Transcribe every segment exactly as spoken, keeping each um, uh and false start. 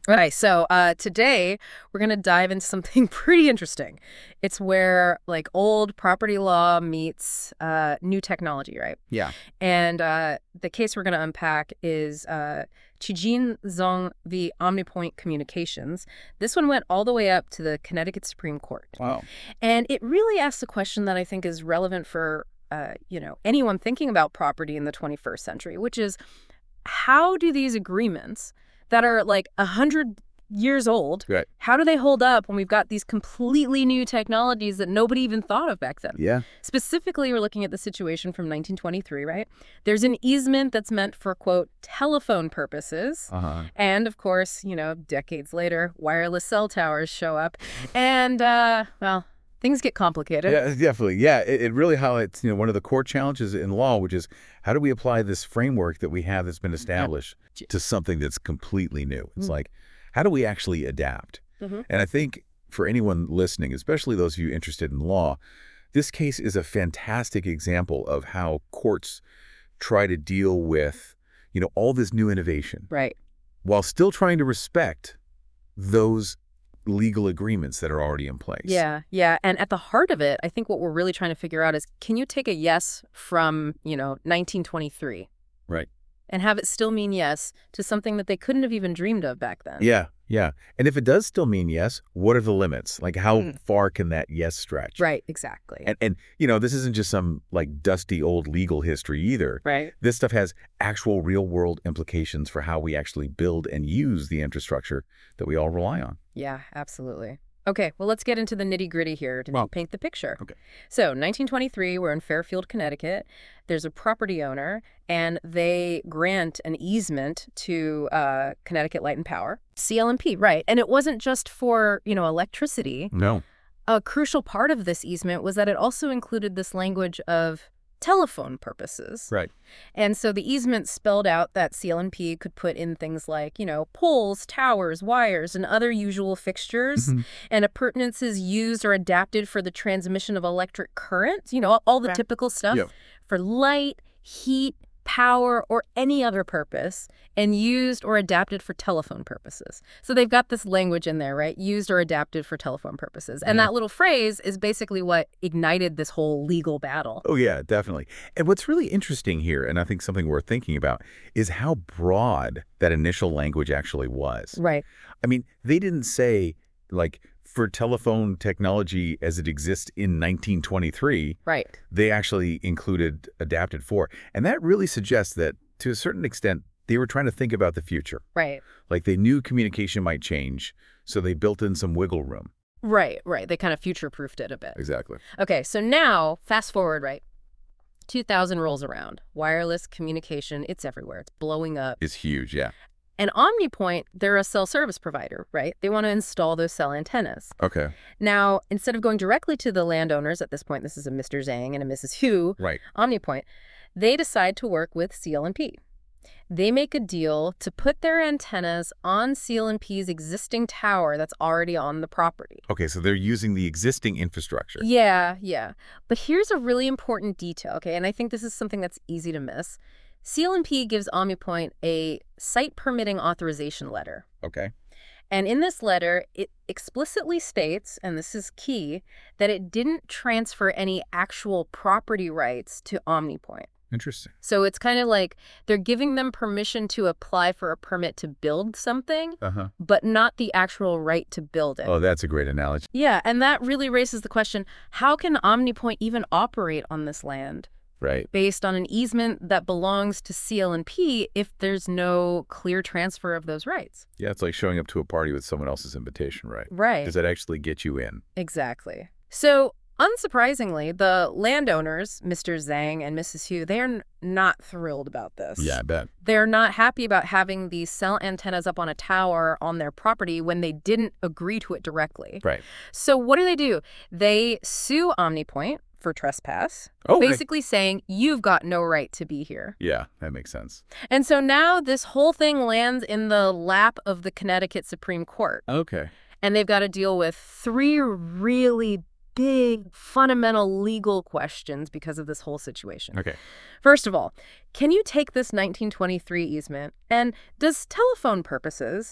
Right. So uh, today we're going to dive into something pretty interesting. It's where like old property law meets uh, new technology, right? Yeah. And uh, the case we're going to unpack is uh, Qijin Zong v. Omnipoint Communications. This one went all the way up to the Connecticut Supreme Court. Wow. And it really asks a question that I think is relevant for, uh, you know, anyone thinking about property in the twenty-first century, which is how do these agreements that are like a hundred years old, Right. how do they hold up when we've got these completely new technologies that nobody even thought of back then? Yeah. Specifically, we're looking at the situation from nineteen twenty-three, right? There's an easement that's meant for, quote, telephone purposes. Uh-huh. And of course, you know, decades later, wireless cell towers show up. And, uh, well, things get complicated. Yeah, definitely. Yeah, it, it really highlights, you know, one of the core challenges in law, which is how do we apply this framework that we have that's been established to something that's completely new? It's Mm. like, how do we actually adapt? Mm-hmm. And I think for anyone listening, especially those of you interested in law, this case is a fantastic example of how courts try to deal with, you know, all this new innovation Right. while still trying to respect those legal agreements that are already in place. Yeah, yeah. And at the heart of it, I think what we're really trying to figure out is, can you take a yes from, you know, nineteen twenty-three Right. and have it still mean yes to something that they couldn't have even dreamed of back then? Yeah, yeah. And if it does still mean yes, what are the limits? Like how Mm. far can that yes stretch? Right, exactly. And, and, you know, this isn't just some like dusty old legal history either. Right. This stuff has actual real world implications for how we actually build and use the infrastructure that we all rely on. Yeah, absolutely. Okay, well, let's get into the nitty gritty here to Well, paint the picture. okay. So, nineteen twenty-three, we're in Fairfield, Connecticut. There's a property owner, and they grant an easement to uh, Connecticut Light and Power, C L and P, right? And it wasn't just for, you know, electricity. No. A crucial part of this easement was that it also included this language of telephone purposes. Right. And so the easement spelled out that C L and P could put in things like, you know, poles, towers, wires, and other usual fixtures, Mhm. and appurtenances used or adapted for the transmission of electric current, you know, all the Yeah. typical stuff Yeah. for light, heat, power, or any other purpose, and used or adapted for telephone purposes. So they've got this language in there, right? Used or adapted for telephone purposes. And Yeah. that little phrase is basically what ignited this whole legal battle. Oh, yeah, definitely. And what's really interesting here, and I think something worth thinking about, is how broad that initial language actually was. Right. I mean, they didn't say, like, for telephone technology as it exists in nineteen twenty-three, Right. they actually included adapted for. And that really suggests that, to a certain extent, they were trying to think about the future. Right. Like, they knew communication might change, so they built in some wiggle room. Right, right. They kind of future-proofed it a bit. Exactly. Okay, so now, fast forward, right? two thousand rolls around. Wireless communication, it's everywhere. It's blowing up. It's huge, yeah. And Omnipoint, they're a cell service provider, right? They want to install those cell antennas. Okay. Now, instead of going directly to the landowners, at this point, this is a Mister Zhang and a Missus Hu, Right. Omnipoint, they decide to work with C L and P. They make a deal to put their antennas on C L and P's existing tower that's already on the property. Okay, so they're using the existing infrastructure. Yeah, yeah. But here's a really important detail, okay? And I think this is something that's easy to miss. C L and P gives Omnipoint a site permitting authorization letter. Okay. And in this letter, it explicitly states, and this is key, that it didn't transfer any actual property rights to Omnipoint. Interesting. So it's kind of like they're giving them permission to apply for a permit to build something, Uh-huh. but not the actual right to build it. Oh, that's a great analogy. Yeah, and that really raises the question, how can Omnipoint even operate on this land Right. based on an easement that belongs to C L and P if there's no clear transfer of those rights? Yeah, it's like showing up to a party with someone else's invitation, right? Right. Does that actually get you in? Exactly. So, unsurprisingly, the landowners, Mister Zhang and Missus Hu, they're n- not thrilled about this. Yeah, I bet. They're not happy about having these cell antennas up on a tower on their property when they didn't agree to it directly. Right. So what do they do? They sue Omnipoint for trespass, Oh, they- basically saying, you've got no right to be here. Yeah, that makes sense. And so now this whole thing lands in the lap of the Connecticut Supreme Court. Okay. And they've got to deal with three really big, fundamental legal questions because of this whole situation. Okay. First of all, can you take this nineteen twenty-three easement and does telephone purposes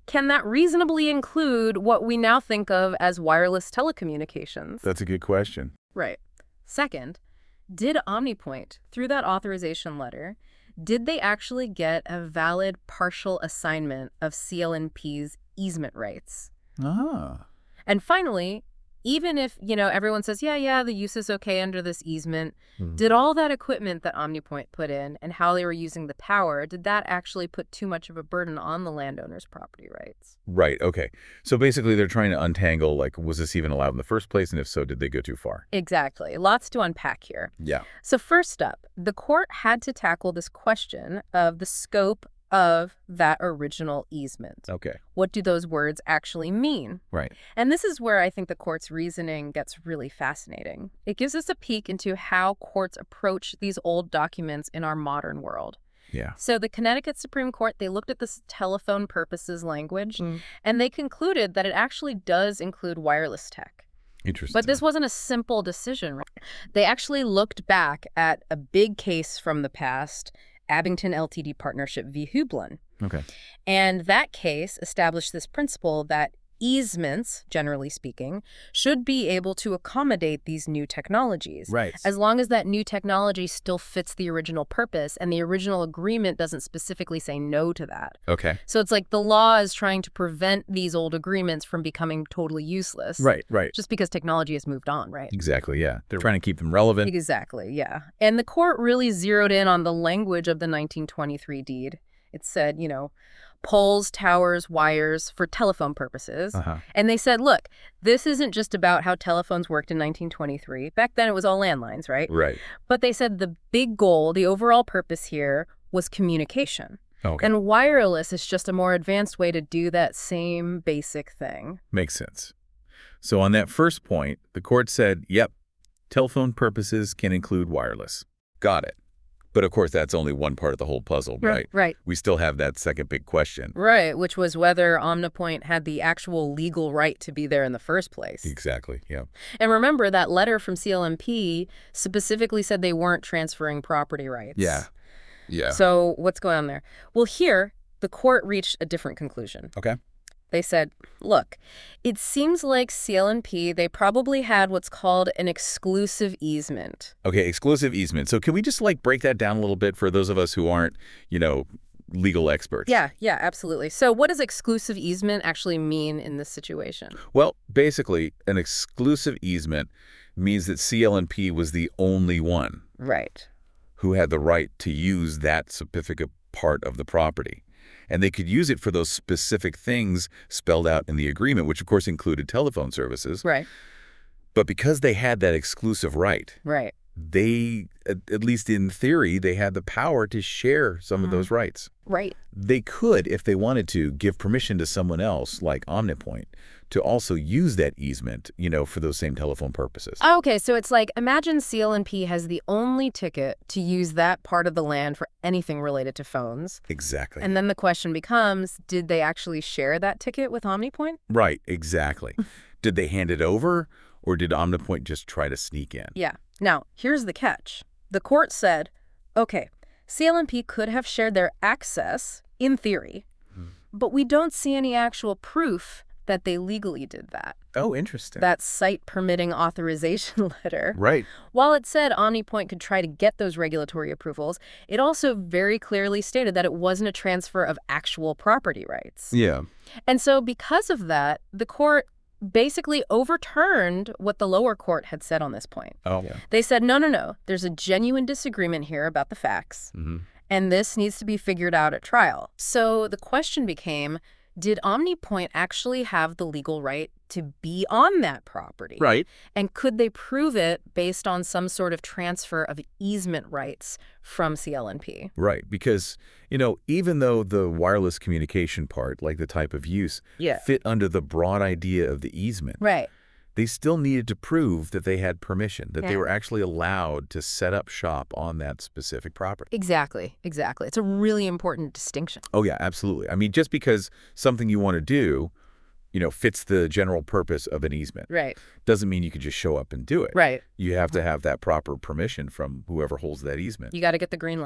can that reasonably include what we now think of as wireless telecommunications? That's a good question. Right. Second, did OmniPoint, through that authorization letter, did they actually get a valid partial assignment of C L N P's easement rights? Ah. And finally, even if, you know, everyone says, yeah, yeah, the use is okay under this easement, Hmm. did all that equipment that OmniPoint put in and how they were using the power, did that actually put too much of a burden on the landowner's property rights? Right, okay. So basically they're trying to untangle, like, was this even allowed in the first place? And if so, did they go too far? Exactly. Lots to unpack here. Yeah. So first up, the court had to tackle this question of the scope of that original easement. Okay. What do those words actually mean? Right. And this is where I think the court's reasoning gets really fascinating. It gives us a peek into how courts approach these old documents in our modern world. Yeah. So the Connecticut Supreme Court, they looked at this telephone purposes language, Mm. and they concluded that it actually does include wireless tech. Interesting. But this wasn't a simple decision. Right? They actually looked back at a big case from the past, Abington L T D Partnership v. Hublin. Okay. And that case established this principle that easements, generally speaking, should be able to accommodate these new technologies. Right. As long as that new technology still fits the original purpose and the original agreement doesn't specifically say no to that. Okay. So it's like the law is trying to prevent these old agreements from becoming totally useless. Right, right. Just because technology has moved on, right? Exactly, yeah. They're trying to keep them relevant. Exactly, yeah. And the court really zeroed in on the language of the nineteen twenty-three deed. It said, you know, poles, towers, wires for telephone purposes. Uh-huh. And they said, look, this isn't just about how telephones worked in nineteen twenty-three. Back then it was all landlines, right? Right. But they said the big goal, the overall purpose here was communication. Okay. And wireless is just a more advanced way to do that same basic thing. Makes sense. So on that first point, the court said, yep, telephone purposes can include wireless. Got it. But of course, that's only one part of the whole puzzle, right? Right. We still have that second big question. Right, which was whether OmniPoint had the actual legal right to be there in the first place. Exactly, yeah. And remember, that letter from C L M P specifically said they weren't transferring property rights. Yeah. Yeah. So what's going on there? Well, here, the court reached a different conclusion. Okay. They said, look, it seems like C L M P, they probably had what's called an exclusive easement. Okay, exclusive easement. So can we just like break that down a little bit for those of us who aren't, you know, legal experts? Yeah, yeah, absolutely. So what does exclusive easement actually mean in this situation? Well, basically, an exclusive easement means that C L N P was the only one Right. who had the right to use that specific part of the property. And they could use it for those specific things spelled out in the agreement, which of course included telephone services. Right. But because they had that exclusive right, Right. they, at, at least in theory, they had the power to share some Mhm. of those rights. Right. They could, if they wanted to, give permission to someone else, like OmniPoint, to also use that easement, you know, for those same telephone purposes. Okay, so it's like, imagine C L N P has the only ticket to use that part of the land for anything related to phones. Exactly. And then the question becomes, did they actually share that ticket with OmniPoint? Right, exactly. Did they hand it over, or did OmniPoint just try to sneak in? Yeah. Now, here's the catch. The court said, okay, C L N P could have shared their access, in theory, Hmm. but we don't see any actual proof that they legally did that. Oh, interesting. That site permitting authorization letter, Right. while it said OmniPoint could try to get those regulatory approvals, it also very clearly stated that it wasn't a transfer of actual property rights. Yeah. And so because of that, the court basically overturned what the lower court had said on this point. Oh, yeah. They said, no, no, no, there's a genuine disagreement here about the facts, Mm-hmm. and this needs to be figured out at trial. So the question became, did OmniPoint actually have the legal right to be on that property? Right. And could they prove it based on some sort of transfer of easement rights from C L N P? Right, because, you know, even though the wireless communication part, like the type of use, Yeah. fit under the broad idea of the easement, Right. they still needed to prove that they had permission, that they Yeah. were actually allowed to set up shop on that specific property. Exactly. Exactly. It's a really important distinction. Oh, yeah, absolutely. I mean, just because something you want to do, you know, fits the general purpose of an easement Right. doesn't mean you could just show up and do it. Right. You have to have that proper permission from whoever holds that easement. You got to get the green light.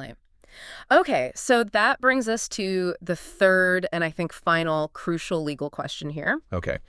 Okay, so that brings us to the third and I think final crucial legal question here. Okay.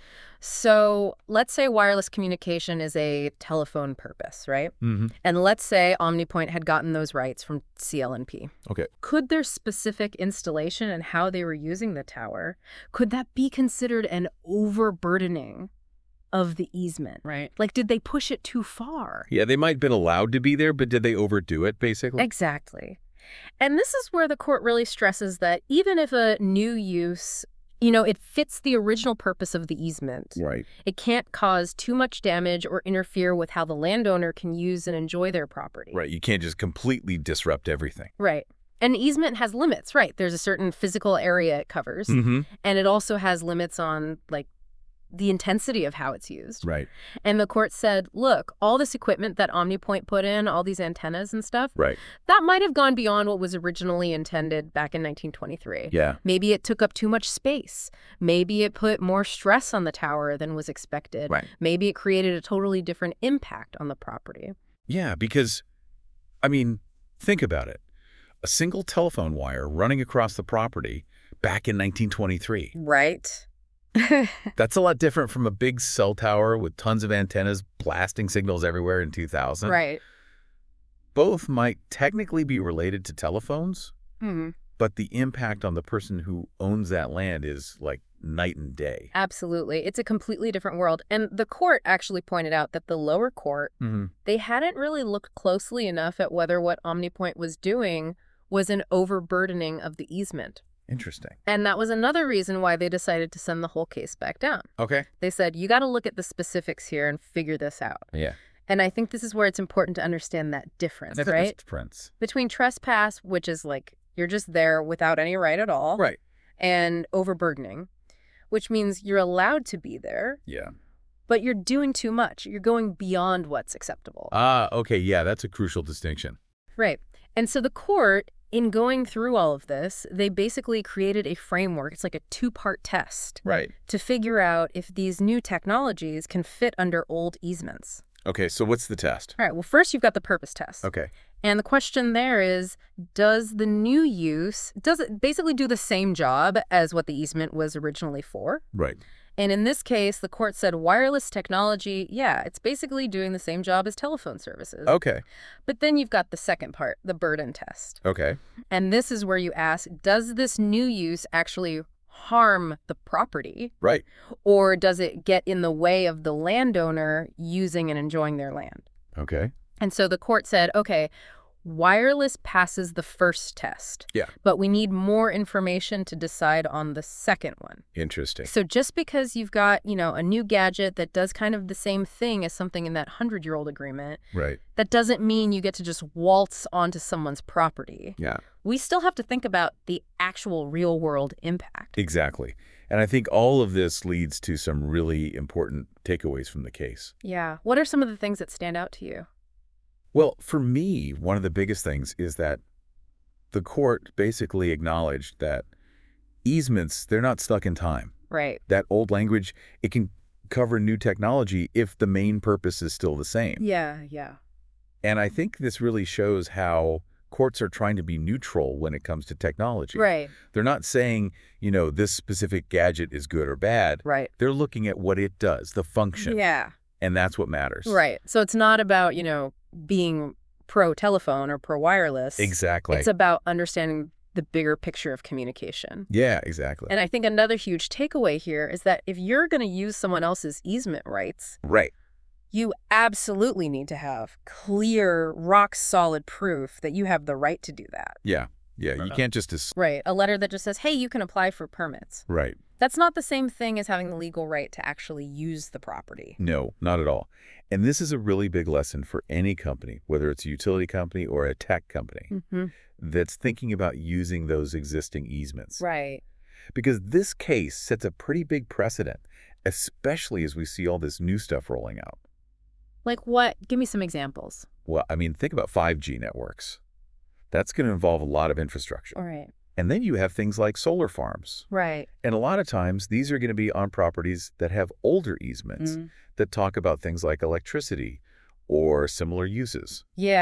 So let's say wireless communication is a telephone purpose, right? Mm-hmm. And let's say OmniPoint had gotten those rights from C L N P. Okay. Could their specific installation and how they were using the tower, could that be considered an overburdening of the easement? Right. Like, did they push it too far? Yeah, they might have been allowed to be there, but did they overdo it, basically? Exactly. And this is where the court really stresses that even if a new use, you know, it fits the original purpose of the easement, Right. it can't cause too much damage or interfere with how the landowner can use and enjoy their property. Right. You can't just completely disrupt everything. Right. An easement has limits, right? There's a certain physical area it covers, Mm-hmm. and it also has limits on, like, the intensity of how it's used. Right. And the court said, look, all this equipment that OmniPoint put in, all these antennas and stuff, Right. that might have gone beyond what was originally intended back in nineteen twenty-three. Yeah. Maybe it took up too much space. Maybe it put more stress on the tower than was expected. Right. Maybe it created a totally different impact on the property. Yeah, because, I mean, think about it. A single telephone wire running across the property back in nineteen twenty-three. Right. That's a lot different from a big cell tower with tons of antennas blasting signals everywhere in two thousand. Right. Both might technically be related to telephones, Hmm. but the impact on the person who owns that land is like night and day. Absolutely. It's a completely different world. And the court actually pointed out that the lower court, Mm-hmm. they hadn't really looked closely enough at whether what OmniPoint was doing was an overburdening of the easement. Interesting. And that was another reason why they decided to send the whole case back down. Okay. They said, you got to look at the specifics here and figure this out. Yeah. And I think this is where it's important to understand that difference, right? Prince. Between trespass, which is like you're just there without any right at all, Right. and overburdening, which means you're allowed to be there, Yeah. but you're doing too much. You're going beyond what's acceptable. Ah, okay. Yeah, that's a crucial distinction. Right. And so the court, in going through all of this, they basically created a framework. It's like a two-part test Right. to figure out if these new technologies can fit under old easements. Okay, so what's the test? All right, well, first you've got the purpose test. Okay. And the question there is, does the new use, does it basically do the same job as what the easement was originally for? Right. And in this case, the court said wireless technology, yeah, it's basically doing the same job as telephone services. Okay. But then you've got the second part, the burden test. Okay. And this is where you ask, does this new use actually harm the property? Right. Or does it get in the way of the landowner using and enjoying their land? Okay. And so the court said, okay, wireless passes the first test. Yeah. But we need more information to decide on the second one. Interesting. So just because you've got, you know, a new gadget that does kind of the same thing as something in that hundred-year-old agreement, Right. that doesn't mean you get to just waltz onto someone's property. Yeah. We still have to think about the actual real-world impact. Exactly. And I think all of this leads to some really important takeaways from the case. Yeah. What are some of the things that stand out to you? Well, for me, one of the biggest things is that the court basically acknowledged that easements, they're not stuck in time. Right. That old language, it can cover new technology if the main purpose is still the same. Yeah, yeah. And I think this really shows how courts are trying to be neutral when it comes to technology. Right, They're not saying, you know, this specific gadget is good or bad. right. They're looking at what it does, the function, Yeah. and that's what matters. Right. So it's not about, you know, being pro-telephone or pro-wireless. Exactly. It's about understanding the bigger picture of communication. Yeah, exactly. And I think another huge takeaway here is that if you're going to use someone else's easement rights, Right. you absolutely need to have clear, rock-solid proof that you have the right to do that. Yeah. Yeah. You Right. can't just... As Right. A letter that just says, hey, you can apply for permits. right. That's not the same thing as having the legal right to actually use the property. No, not at all. And this is a really big lesson for any company, whether it's a utility company or a tech company, Mm-hmm. that's thinking about using those existing easements. Right. Because this case sets a pretty big precedent, especially as we see all this new stuff rolling out. Like what? Give me some examples. Well, I mean, think about five G networks. That's going to involve a lot of infrastructure. All right. And then you have things like solar farms. Right. And a lot of times, these are going to be on properties that have older easements Mm. that talk about things like electricity or similar uses. Yeah.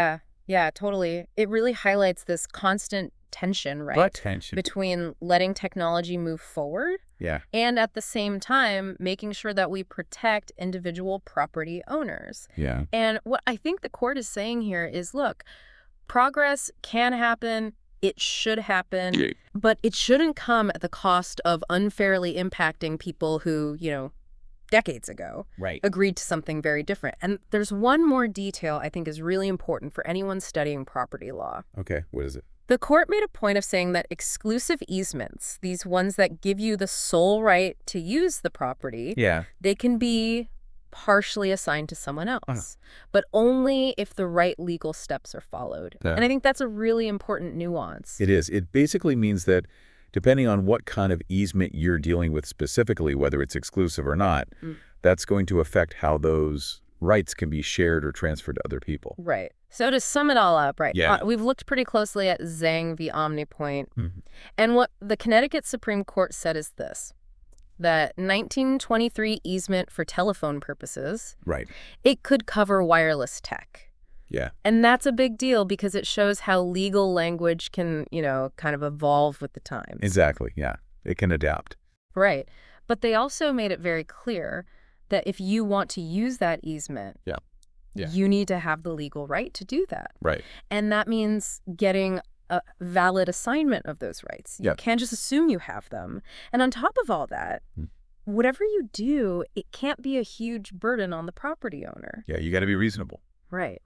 Yeah, totally. It really highlights this constant tension, right? But tension. Between letting technology move forward Yeah. and at the same time making sure that we protect individual property owners. Yeah. And what I think the court is saying here is, look, progress can happen, it should happen, Yeah. but it shouldn't come at the cost of unfairly impacting people who, you know, decades ago Right. agreed to something very different. And there's one more detail I think is really important for anyone studying property law. Okay. What is it? The court made a point of saying that exclusive easements, these ones that give you the sole right to use the property, Yeah. they can be partially assigned to someone else, but only if the right legal steps are followed. Yeah. And I think that's a really important nuance. It is. It basically means that depending on what kind of easement you're dealing with specifically, whether it's exclusive or not, Mm. that's going to affect how those rights can be shared or transferred to other people. Right. So to sum it all up, right, Yeah. uh, we've looked pretty closely at Zhang v. OmniPoint. Mhm. And what the Connecticut Supreme Court said is this, that nineteen twenty-three easement for telephone purposes, Right. it could cover wireless tech. Yeah. And that's a big deal because it shows how legal language can, you know, kind of evolve with the times. Exactly. Yeah. It can adapt. Right. But they also made it very clear that if you want to use that easement, Yeah. Yeah. you need to have the legal right to do that. Right. And that means getting a valid assignment of those rights. You Yep. can't just assume you have them. And on top of all that, Hmm. whatever you do, it can't be a huge burden on the property owner. Yeah. You got to be reasonable. Right.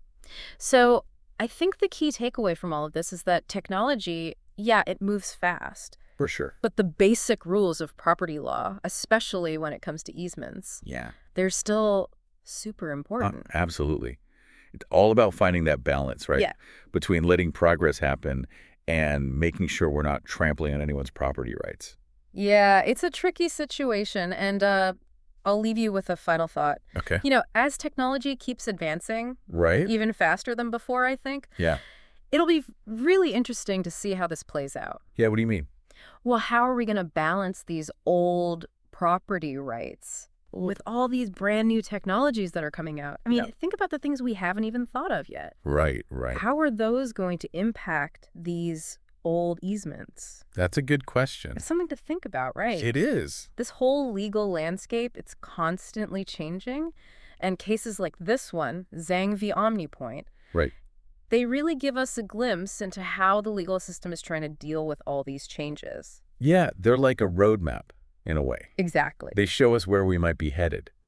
So I think the key takeaway from all of this is that technology, yeah, it moves fast. For sure. But the basic rules of property law, especially when it comes to easements, Yeah. they're still super Uh, important. absolutely. It's all about finding that balance, right? Yeah. Between letting progress happen and making sure we're not trampling on anyone's property rights. Yeah, it's a tricky situation. And uh, I'll leave you with a final thought. Okay. You know, as technology keeps advancing, Right? even faster than before, I think, Yeah. it'll be really interesting to see how this plays out. Yeah. What do you mean? Well, how are we going to balance these old property rights with all these brand new technologies that are coming out? I mean, Yeah. think about the things we haven't even thought of yet. Right. Right. How are those going to impact these old easements? That's a good question. It's something to think about, right? It is. This whole legal landscape, it's constantly changing. And cases like this one, Zhang v. OmniPoint, Right. they really give us a glimpse into how the legal system is trying to deal with all these changes. Yeah. They're like a roadmap in a way. Exactly. They show us where we might be headed.